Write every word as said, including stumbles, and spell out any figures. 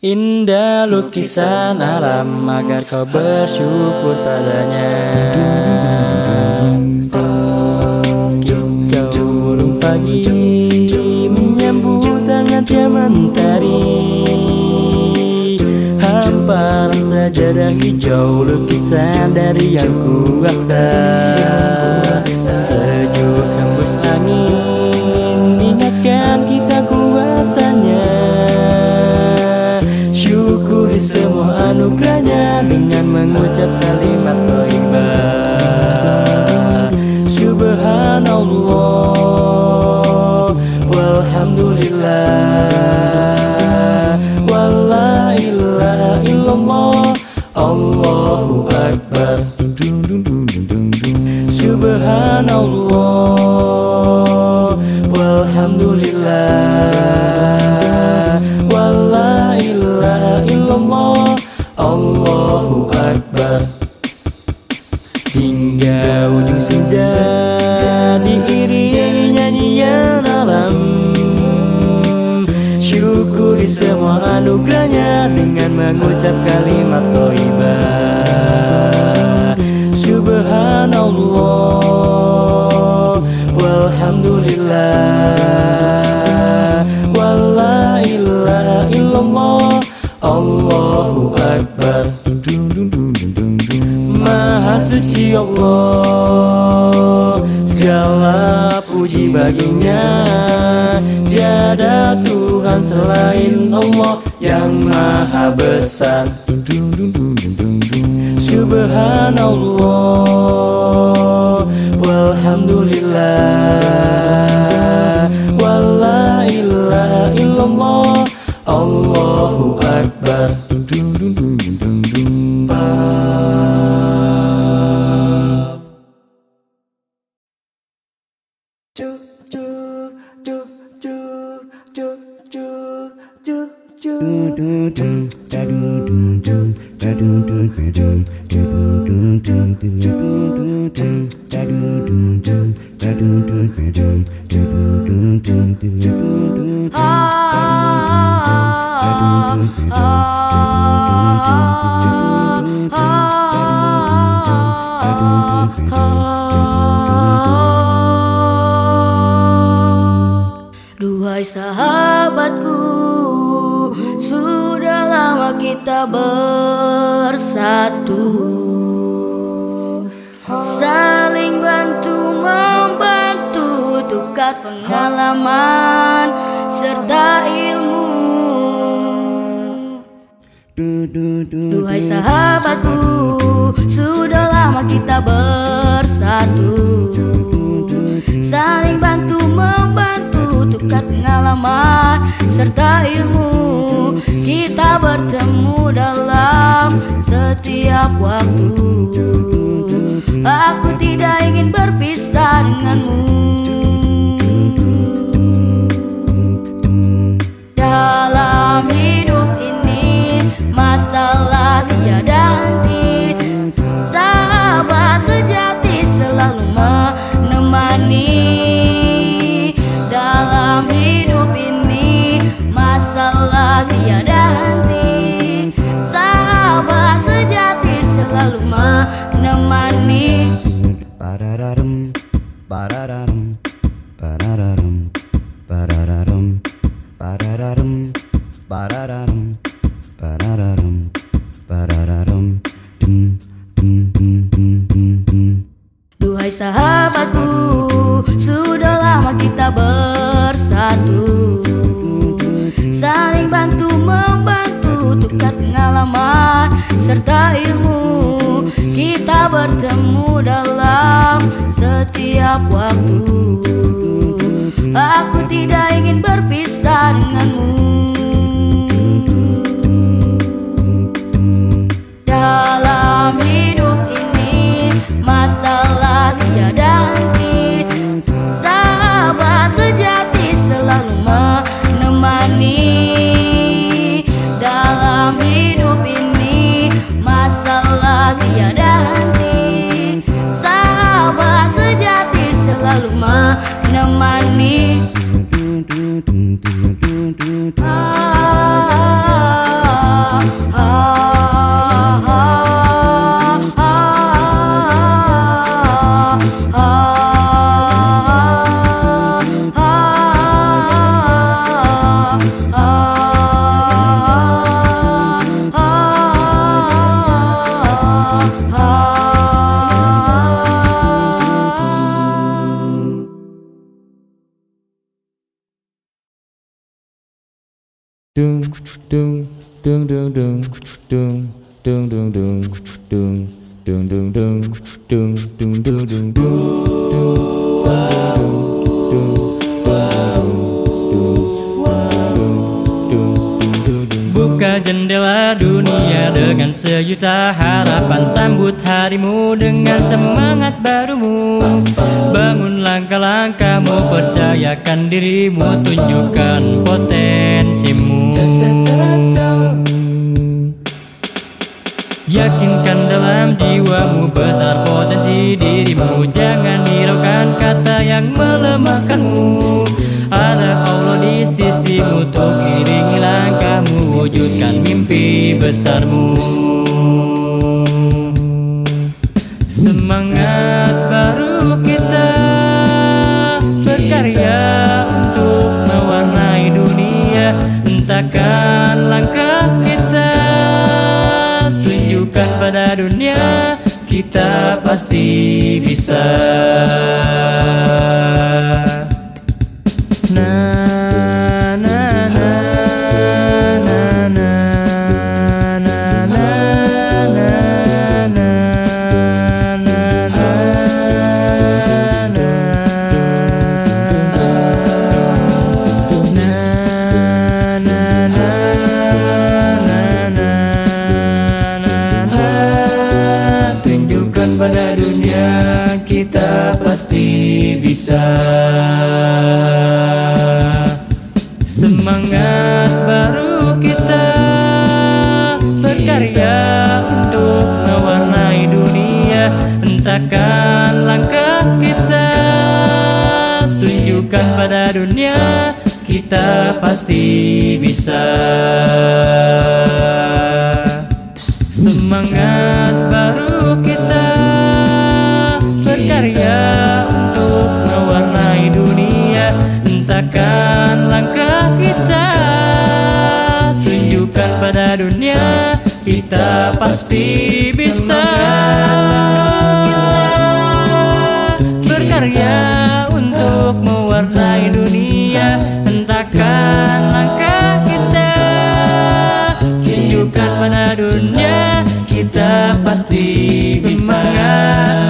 Indah lukisan alam agar kau bersyukur padanya. Kicau burung pagi menyambut hangatnya mentari. Hamparan sajadah hijau lukisan dari yang kuasa. Sejuk hembus angin ingatkan kita kuasanya. Syukuri semua anugerahnya dengan mengucap kalimat thayyibah. Subhanallah walhamdulillah wala ilaha illallah Allahu akbar. Subhanallah walhamdulillah wala ilaha illallah Allahu akbar. Hingga ujung senja diiringi nyanyian alam. Syukuri semua anugerahnya dengan mengucap kalimat thayyibah. Subhanallah walhamdulillah wala ilaha illallah Allahu akbar. Maha suci Allah, segala puji baginya. Tiada Tuhan selain Allah yang maha besar. Subhanallah walhamdulillah wala ilaha illallah Allahu akbar. Duhai sahabatku, sudah lama kita bersatu, saling bantu membantu, tukar pengalaman serta ilmu. Duhai sahabatku, sudah lama kita bersatu, saling bantu membantu, tukar pengalaman serta ilmu. Kita bertemu dalam setiap waktu. Aku tidak ingin berpisah denganmu. Dalam hidup ini masalah tiada henti. Sahabat sejati selalu menemani. Dalam hidup ini masalah tiada henti. Sahabat sejati selalu menemani. Parararam, parararam, parararam, parararam, parararam, parararam, parararam, parararam, dum, dum, dum, dum, dum, dum. Duhai sahabatku, sudah lama kita bersatu, saling bantu membantu, tukar pengalaman serta ilmu. Kita bertemu dalam setiap waktu. Aku tidak ingin berpisah denganmu. Dalam hidup ini masalah tiada henti. Sahabat sejati selalu menemani. Dalam hidup ini masalah tiada henti. Sahabat sejati selalu menemani. dung dung dung dung dung dung dung dung dung dung dung dung dung dung dung dung dung dung. Buka jendela dunia dengan sejuta harapan, sambut harimu dengan semangat barumu. Bangun langkah-langkahmu, percayakan dirimu, tunjukkan potensimu. Yakinkan dalam jiwamu besar potensi dirimu, jangan hiraukan kata yang melemahkanmu. Ada Allah di sisimu untuk iringi langkahmu, wujudkan mimpi besarmu. Semangat baru kita berkarya untuk mewarnai dunia, entahkan langkah kita, tunjukkan pada dunia kita pasti bisa. Na na na na na na na na na, tunjukkan pada dunia kita pasti bisa. Semangat baru kita berkarya untuk mewarnai dunia, entahkan langkah kita, tunjukkan pada dunia kita pasti bisa. Semangat baru kita berkarya untuk mewarnai dunia, entahkan langkah kita, tunjukkan pada dunia kita pasti bisa. Berkarya untuk mewarnai dunia, entahkan langkah kita, tunjukkan pada dunia kita pasti bisa. Semangat